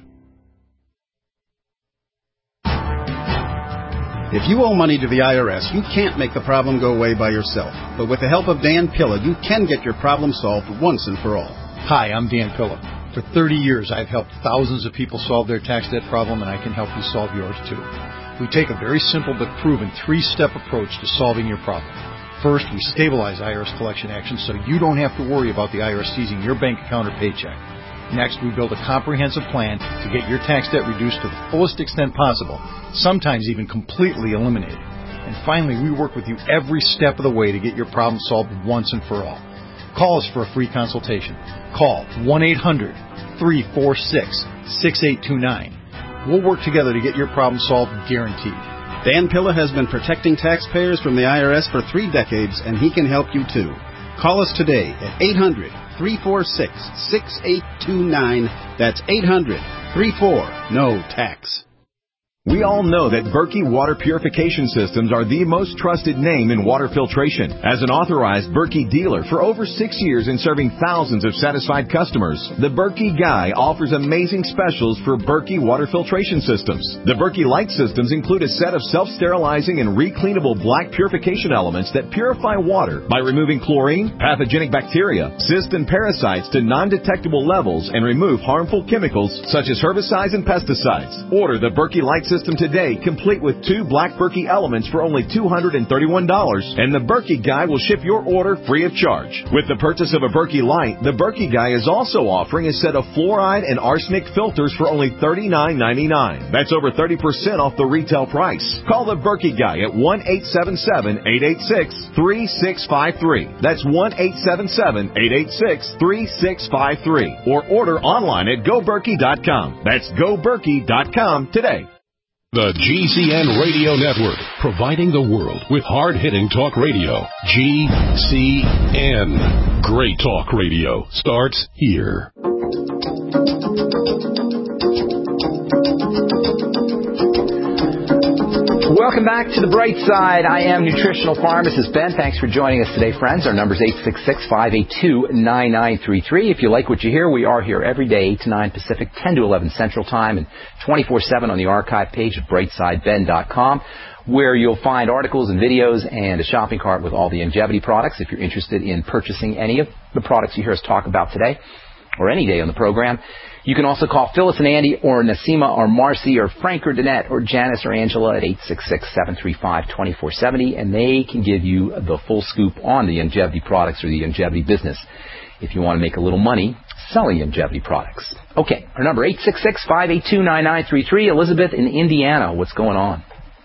If you owe money to the I R S, you can't make the problem go away by yourself. But with the help of Dan Pilla, you can get your problem solved once and for all. Hi, I'm Dan Pilla. For thirty years, I've helped thousands of people solve their tax debt problem, and I can help you solve yours too. We take a very simple but proven three-step approach to solving your problem. First, we stabilize I R S collection actions so you don't have to worry about the I R S seizing your bank account or paycheck. Next, we build a comprehensive plan to get your tax debt reduced to the fullest extent possible, sometimes even completely eliminated. And finally, we work with you every step of the way to get your problem solved once and for all. Call us for a free consultation. Call one eight hundred, three four six, six eight two nine. We'll work together to get your problem solved, guaranteed. Dan Pilla has been protecting taxpayers from the I R S for three decades, and he can help you too. Call us today at eight hundred, three four six, six eight two nine. That's eight hundred, three four, N O tax. We all know that Berkey Water Purification Systems are the most trusted name in water filtration. As an authorized Berkey dealer for over six years and serving thousands of satisfied customers, the Berkey Guy offers amazing specials for Berkey Water Filtration Systems. The Berkey Light Systems include a set of self-sterilizing and recleanable black purification elements that purify water by removing chlorine, pathogenic bacteria, cysts, and parasites to non-detectable levels and remove harmful chemicals such as herbicides and pesticides. Order the Berkey Light Systems today, complete with two black Berkey elements for only two hundred thirty-one dollars, and the Berkey Guy will ship your order free of charge. With the purchase of a Berkey Light, the Berkey Guy is also offering a set of fluoride and arsenic filters for only thirty-nine ninety-nine. That's over thirty percent off the retail price. Call the Berkey Guy at one eight seven seven, eight eight six, three six five three. That's one eight seven seven, eight eight six, three six five three. Or order online at go berkey dot com. That's go berkey dot com today. The G C N Radio Network, providing the world with hard-hitting talk radio. G C N. Great talk radio starts here. Welcome back to The Bright Side. I am nutritional pharmacist Ben. Thanks for joining us today, friends. Our number is eight six six, five eight two, nine nine three three. If you like what you hear, we are here every day, eight to nine Pacific, ten to eleven Central Time, and twenty-four seven on the archive page at bright side ben dot com, where you'll find articles and videos and a shopping cart with all the Youngevity products if you're interested in purchasing any of the products you hear us talk about today or any day on the program. You can also call Phyllis and Andy or Nasima or Marcy or Frank or Danette or Janice or Angela at eight six six, seven three five, two four seven zero, and they can give you the full scoop on the Youngevity products or the Youngevity business if you want to make a little money selling Youngevity products. Okay, our number eight six six, five eight two, nine nine three three. Elizabeth in Indiana, what's going on?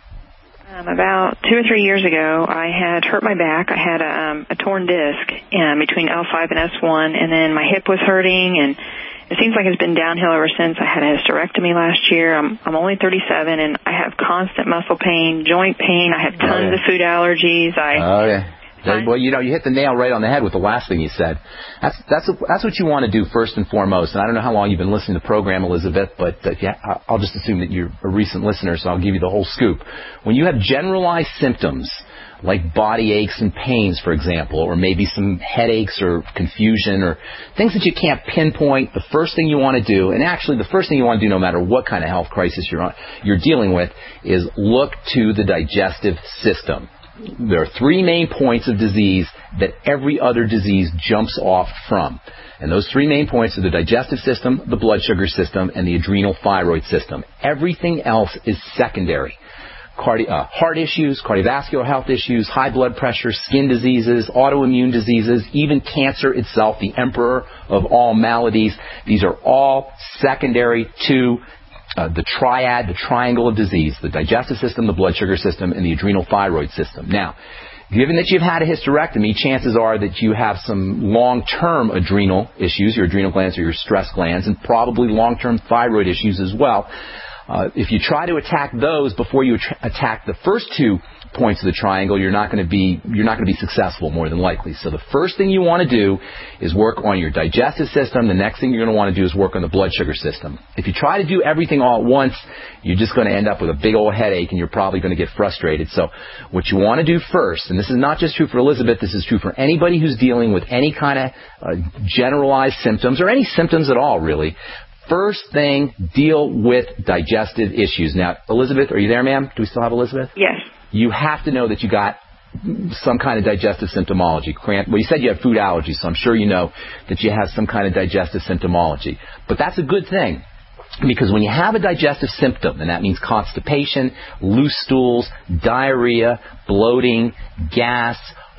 Um, about two or three years ago, I had hurt my back. I had a, um, a torn disc um, between L five and S one, and then my hip was hurting, and it seems like it's been downhill ever since. I had a hysterectomy last year. I'm, I'm only thirty-seven, and I have constant muscle pain, joint pain. I have tons oh, yeah. of food allergies. I, oh, yeah. Well, you know, you hit the nail right on the head with the last thing you said. That's that's that's what you want to do first and foremost. And I don't know how long you've been listening to the program, Elizabeth, but uh, yeah, I'll just assume that you're a recent listener, so I'll give you the whole scoop. When you have generalized symptoms like body aches and pains, for example, or maybe some headaches or confusion or things that you can't pinpoint, the first thing you want to do, and actually the first thing you want to do no matter what kind of health crisis you're on, you're dealing with, is look to the digestive system. There are three main points of disease that every other disease jumps off from. And those three main points are the digestive system, the blood sugar system, and the adrenal thyroid system. Everything else is secondary. Cardi- uh, heart issues, cardiovascular health issues, high blood pressure, skin diseases, autoimmune diseases, even cancer itself, the emperor of all maladies. These are all secondary to Uh, the triad, the triangle of disease, the digestive system, the blood sugar system, and the adrenal thyroid system. Now, given that you've had a hysterectomy, chances are that you have some long-term adrenal issues, your adrenal glands or your stress glands, and probably long-term thyroid issues as well. Uh, if you try to attack those before you att- attack the first two points of the triangle, you're not going to be you're not going to be successful more than likely. So the first thing you want to do is work on your digestive system. The next thing you're going to want to do is work on the blood sugar system. If you try to do everything all at once, you're just going to end up with a big old headache, and you're probably going to get frustrated. So what you want to do first, and this is not just true for Elizabeth, this is true for anybody who's dealing with any kind of uh, generalized symptoms or any symptoms at all, really. First thing, deal with digestive issues. Now, Elizabeth, are you there, ma'am? Do we still have Elizabeth? Yes. You have to know that you got some kind of digestive symptomology. Well, you said you have food allergies, so I'm sure you know that you have some kind of digestive symptomology. But that's a good thing, because when you have a digestive symptom, and that means constipation, loose stools, diarrhea, bloating, gas,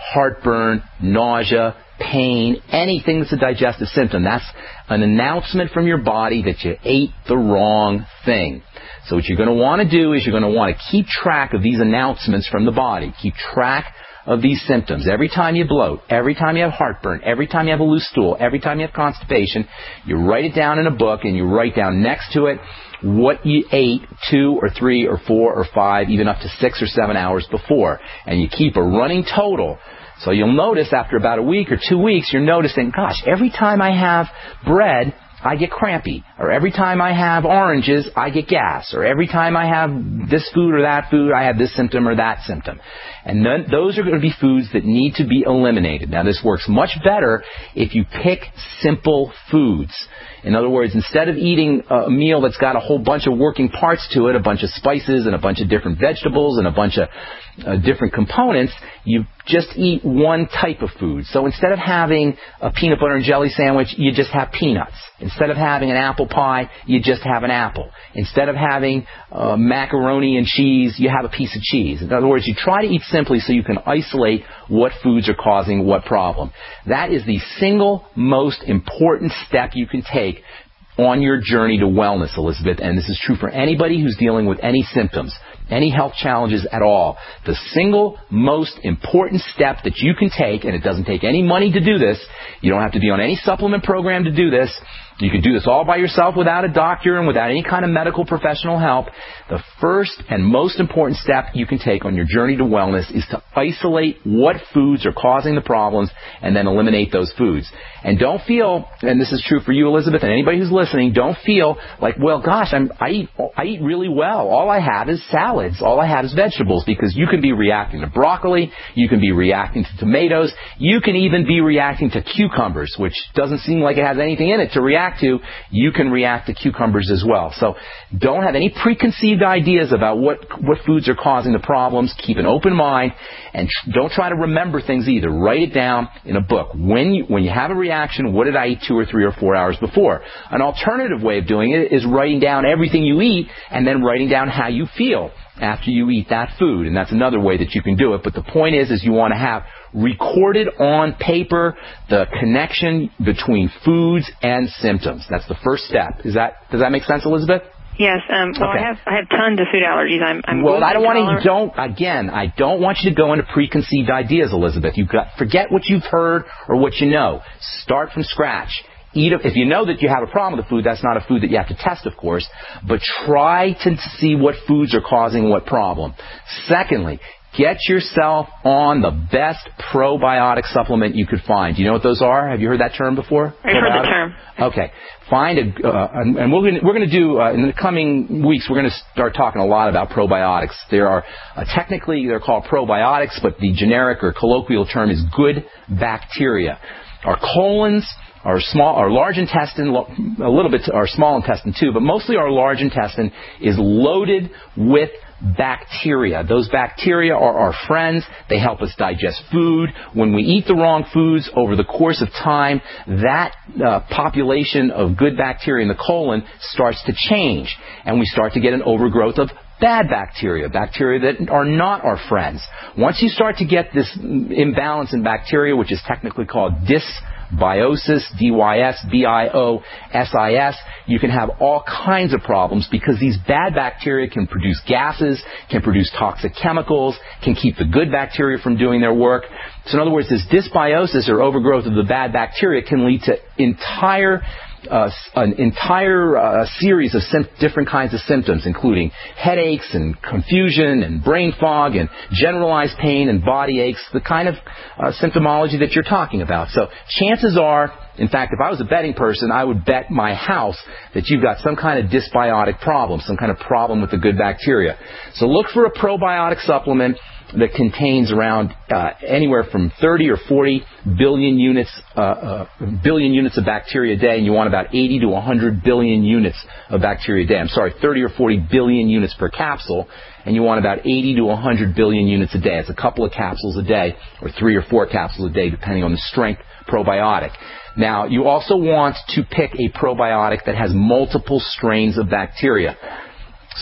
heartburn, nausea, pain, anything that's a digestive symptom. That's an announcement from your body that you ate the wrong thing. So what you're going to want to do is you're going to want to keep track of these announcements from the body. Keep track of these symptoms. Every time you bloat, every time you have heartburn, every time you have a loose stool, every time you have constipation, you write it down in a book and you write down next to it what you ate two or three or four or five, even up to six or seven hours before. And you keep a running total. So you'll notice after about a week or two weeks, you're noticing, gosh, every time I have bread, I get crampy. Or every time I have oranges, I get gas. Or every time I have this food or that food, I have this symptom or that symptom. And then those are going to be foods that need to be eliminated. Now, this works much better if you pick simple foods. In other words, instead of eating a meal that's got a whole bunch of working parts to it, a bunch of spices and a bunch of different vegetables and a bunch of uh, different components, you just eat one type of food. So instead of having a peanut butter and jelly sandwich, you just have peanuts. Instead of having an apple pie, you just have an apple. Instead of having uh, macaroni and cheese, you have a piece of cheese. In other words, you try to eat simply so you can isolate what foods are causing what problem. That is the single most important step you can take on your journey to wellness, Elizabeth, and this is true for anybody who's dealing with any symptoms, any health challenges at all. The single most important step that you can take, and it doesn't take any money to do this, you don't have to be on any supplement program to do this, you can do this all by yourself without a doctor and without any kind of medical professional help. The first and most important step you can take on your journey to wellness is to isolate what foods are causing the problems and then eliminate those foods. And don't feel, and this is true for you, Elizabeth, and anybody who's listening, don't feel like, well, gosh, I'm, I eat, I eat really well. All I have is salads. All I have is vegetables, because you can be reacting to broccoli. You can be reacting to tomatoes. You can even be reacting to cucumbers, which doesn't seem like it has anything in it to react to. You can react to cucumbers as well. So don't have any preconceived ideas about what, what foods are causing the problems. Keep an open mind, and tr- don't try to remember things either. Write it down in a book. When you, when you have a reaction, what did I eat two or three or four hours before? An alternative way of doing it is writing down everything you eat and then writing down how you feel after you eat that food. And that's another way that you can do it. But the point is, is you want to have recorded on paper the connection between foods and symptoms. That's the first step. Is that, does that make sense, Elizabeth? Yes. Um, well, okay. I have I have tons of food allergies. I'm, I'm well. I don't want intolerant. to. Don't again. I don't want you to go into preconceived ideas, Elizabeth. You've got forget what you've heard or what you know. Start from scratch. Eat a, if you know that you have a problem with the food, that's not a food that you have to test, of course. But try to see what foods are causing what problem. Secondly, get yourself on the best probiotic supplement you could find. Do you know what those are? Have you heard that term before? I've heard the term. Okay. Find a, uh, and, and we're going we're going to do, uh, in the coming weeks, we're going to start talking a lot about probiotics. There are, uh, technically they're called probiotics, but the generic or colloquial term is good bacteria. Our colons, our small, our large intestine, a little bit our small intestine too, but mostly our large intestine is loaded with bacteria. Those bacteria are our friends. They help us digest food. When we eat the wrong foods over the course of time, that uh, population of good bacteria in the colon starts to change, and we start to get an overgrowth of bad bacteria, bacteria that are not our friends. Once you start to get this imbalance in bacteria, which is technically called dysbiosis, D Y S B I O S I S, you can have all kinds of problems because these bad bacteria can produce gases, can produce toxic chemicals, can keep the good bacteria from doing their work. So in other words, this dysbiosis or overgrowth of the bad bacteria can lead to entire Uh, an entire uh, series of sim- different kinds of symptoms, including headaches and confusion and brain fog and generalized pain and body aches, the kind of uh, symptomology that you're talking about. So chances are, in fact, if I was a betting person, I would bet my house that you've got some kind of dysbiotic problem, some kind of problem with the good bacteria. So look for a probiotic supplement that contains around uh, anywhere from thirty or forty billion units, uh, uh, billion units of bacteria a day, and you want about eighty to one hundred billion units of bacteria a day. I'm sorry, thirty or forty billion units per capsule, and you want about eighty to one hundred billion units a day. It's a couple of capsules a day, or three or four capsules a day, depending on the strength probiotic. Now, you also want to pick a probiotic that has multiple strains of bacteria.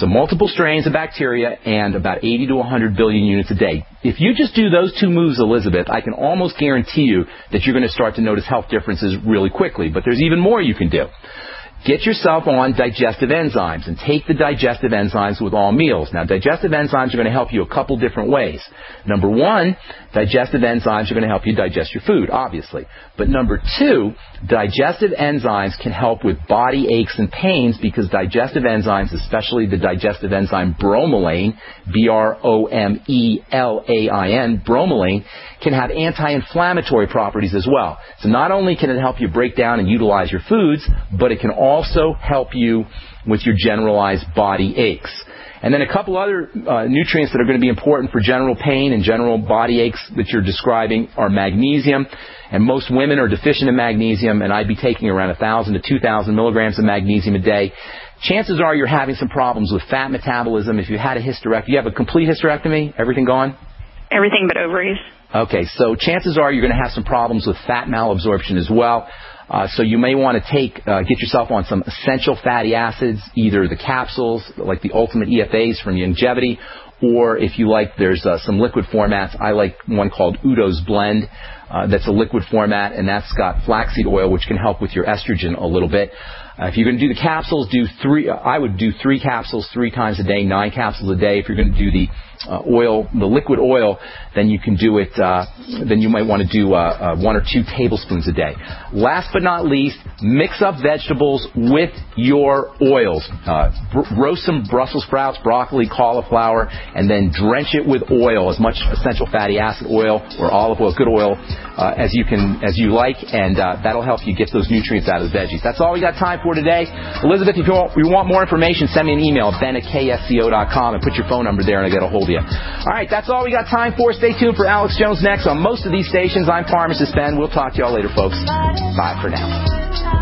So multiple strains of bacteria and about eighty to one hundred billion units a day. If you just do those two moves, Elizabeth, I can almost guarantee you that you're going to start to notice health differences really quickly. But there's even more you can do. Get yourself on digestive enzymes and take the digestive enzymes with all meals. Now, digestive enzymes are going to help you a couple different ways. Number one, digestive enzymes are going to help you digest your food, obviously. But number two, digestive enzymes can help with body aches and pains because digestive enzymes, especially the digestive enzyme bromelain, B R O M E L A I N, bromelain, can have anti-inflammatory properties as well. So not only can it help you break down and utilize your foods, but it can also help you with your generalized body aches. And then a couple other uh, nutrients that are going to be important for general pain and general body aches that you're describing are magnesium. And most women are deficient in magnesium, and I'd be taking around one thousand to two thousand milligrams of magnesium a day. Chances are you're having some problems with fat metabolism. If you had a hysterectomy, you have a complete hysterectomy, everything gone? Everything but ovaries. Okay, so chances are you're going to have some problems with fat malabsorption as well. Uh, so you may want to take, uh, get yourself on some essential fatty acids, either the capsules, like the Ultimate E F As from Youngevity, or if you like, there's uh, some liquid formats. I like one called Udo's Blend. Uh, that's a liquid format, and that's got flaxseed oil, which can help with your estrogen a little bit. Uh, if you're going to do the capsules, do three. Uh, I would do three capsules three times a day, nine capsules a day. If you're going to do the uh, oil, the liquid oil, then you can do it. Uh, then you might want to do uh, uh, one or two tablespoons a day. Last but not least, mix up vegetables with your oils. Uh, br- roast some Brussels sprouts, broccoli, cauliflower, and then drench it with oil, as much essential fatty acid oil or olive oil, good oil, uh, as you can, as you like, and uh, that'll help you get those nutrients out of the veggies. That's all we got time for today. Elizabeth, if you want, you want more information, send me an email, ben at k s c o dot com, and put your phone number there and I'll get a hold of you. All right, that's all we got time for. Stay tuned for Alex Jones next on most of these stations. I'm Pharmacist Ben. We'll talk to y'all later, folks. Bye for now.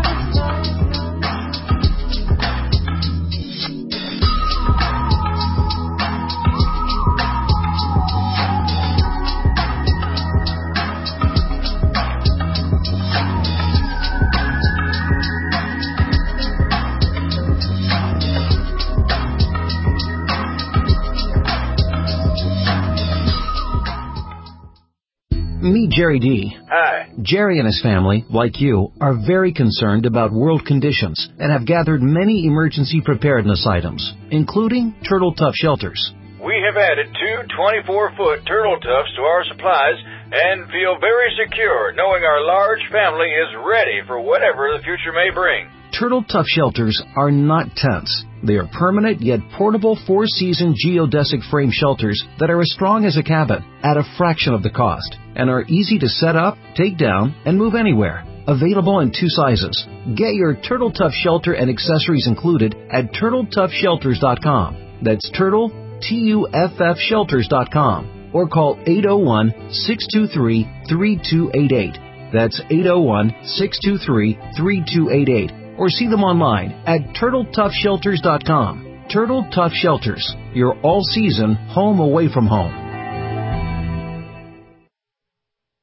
Meet Jerry D. Hi. Jerry and his family, like you, are very concerned about world conditions and have gathered many emergency preparedness items, including Turtle Tough shelters. We have added two twenty-four foot Turtle Toughs to our supplies and feel very secure knowing our large family is ready for whatever the future may bring. Turtle Tough shelters are not tents. They are permanent yet portable four-season geodesic frame shelters that are as strong as a cabin at a fraction of the cost and are easy to set up, take down, and move anywhere. Available in two sizes. Get your Turtle Tough shelter and accessories included at turtle tough shelters dot com. That's Turtle, T U F F shelters dot com. Or call eight oh one, six two three, three two eight eight. That's eight oh one, six two three, three two eight eight. Or see them online at turtle tough shelters dot com. Turtle Tough Shelters, your all-season home away from home.